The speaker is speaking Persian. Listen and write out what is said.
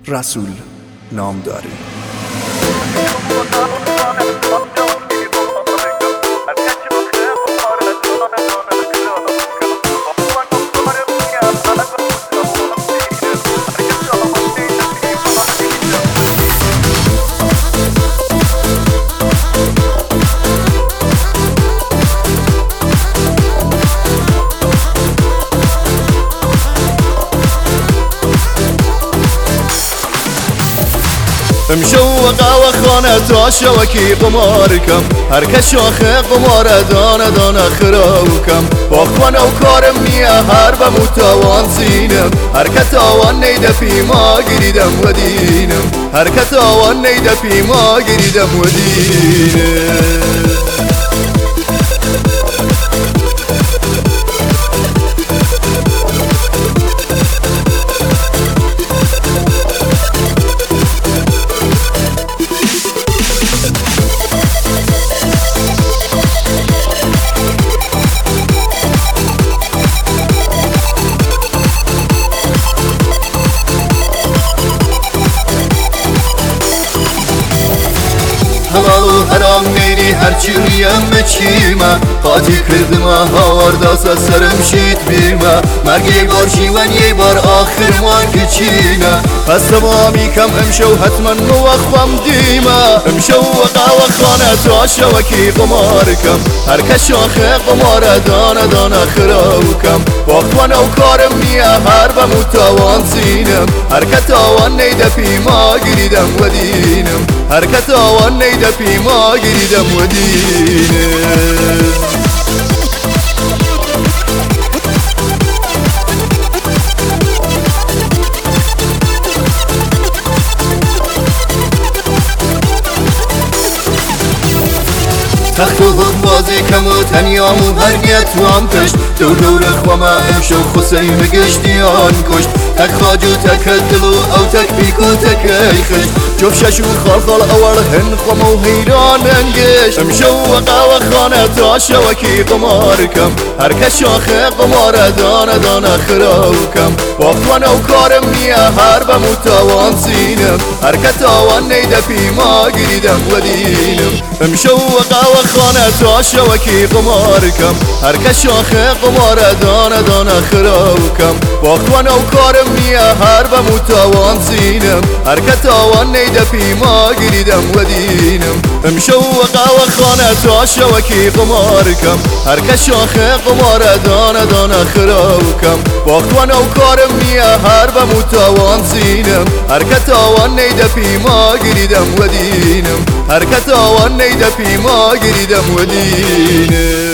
رسول نام داره. مشوقه و خانه تا شوکی قمار کم هر که شاخه قمار دانه دانه خراو کم با خوانه و کارم نیه هر به متوان سینم هر که تاوان نیده پیما گریدم و دینم هر که تاوان نیده پیما گریدم و دینم حلال و حرام نیری هرچی رویم چیمه قاطی کردم هاورداس سرم شید بیمه مرگ یه بار شیون یه بار آخر ما که چینه پس تمامی کم امشو حتما موخوام دیمه امشو وقا و خانه تا شوکی قمار کم هر که شاخه قمار دانه دانه خراو کم با خوانه و کارم نیه هر به متوان سینم هر که تاوان نیده پیما گریدم و دینم هر که تاوان نیده پیما گریدم و دینم تخت و حق بازی کم و تنیام و هرگیت وام کشت دور دور خوامه امشو خسیم گشتیان کشت تک خاج و تک دل و او تک بیک و تک ایخشت جف شش و خال خال اول هن خوامه و حیران انگشت امشو وقا و خانه تا شوکی قمار کم هر که شاخه قمار دانه دانه خراو کم با خوانه و کارم نیه هر به متوان سینم هر که تاوان نیده پیما گریدم و دینم امشو وقا و خانه تا شوکی قمار کم هر که شاخه قمار دانه دانه خراو کم با خوانه و کارم نیه هر به متوان سینم هر که تاوان نیده پیما گریدم و دینم امشو وقا و خانه تا شوکی قمار کم هر که شاخه قمار دانه دانه خراو کم با خوانه و کارم نیه هر به متوان سینم هر که تاوان نیده پیما گریدم و دینم هر که تاوان نیده پیما گریدم و دینم